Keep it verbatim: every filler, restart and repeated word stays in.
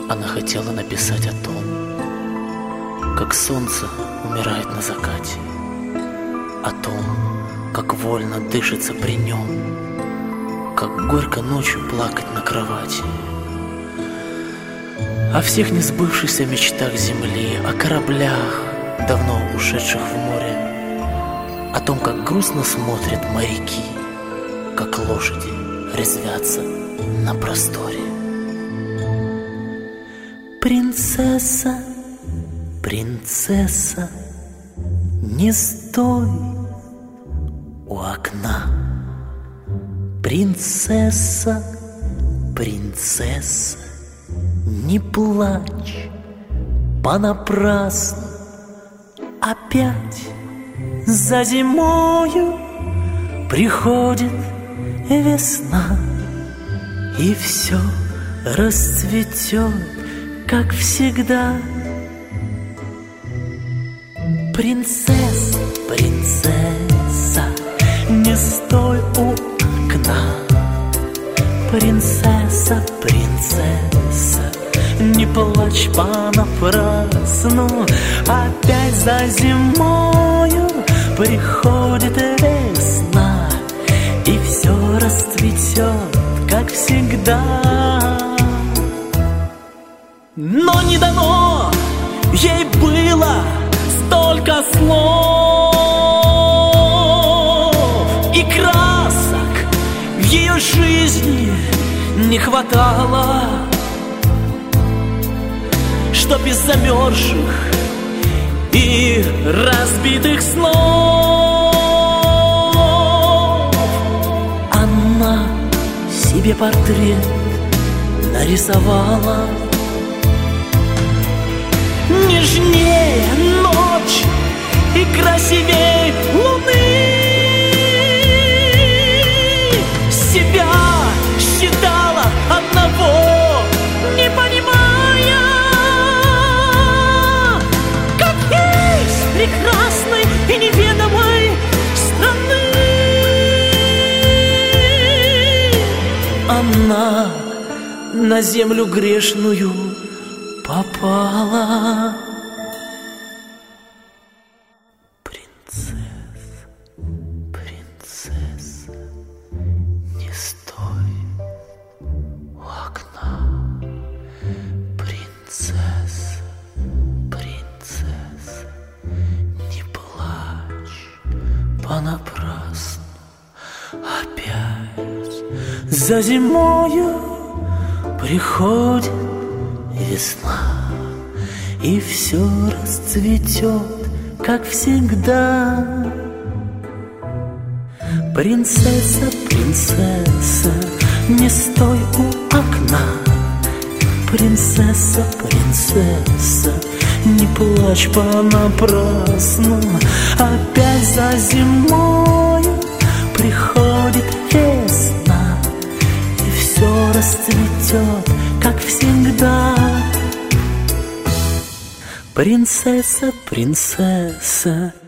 Она хотела написать о том, как солнце умирает на закате, о том, как вольно дышится при нем, как горько ночью плакать на кровати, о всех несбывшихся мечтах земли, о кораблях, давно ушедших в море, о том, как грустно смотрят моряки, как лошади резвятся на просторе. Принцесса, принцесса, не стой у окна. Принцесса, принцесса, не плачь понапрасну. Опять за зимою приходит весна, и все расцветет, как всегда. Принцесса, принцесса, не стой у окна. Принцесса, принцесса, не плачь понапрасну. Опять за зимою приходит весна, и все расцветет, как всегда. Но не дано ей было столько слов и красок в ее жизни не хватало, чтоб из замерзших и разбитых снов она себе портрет нарисовала. Нежнее ночь и красивей луны. Себя считала одного, не понимая, как есть прекрасной и неведомой страны. Она на землю грешную попала. Принцесса, принцесса, не стой у окна. Принцесса, принцесса, не плачь понапрасну. Опять за зимою приходит весна, и все расцветет, как всегда. Принцесса, принцесса, не стой у окна. Принцесса, принцесса, не плачь понапрасну. Опять за зимою приходит весна, и все расцветет, как всегда. Принцесса, принцесса,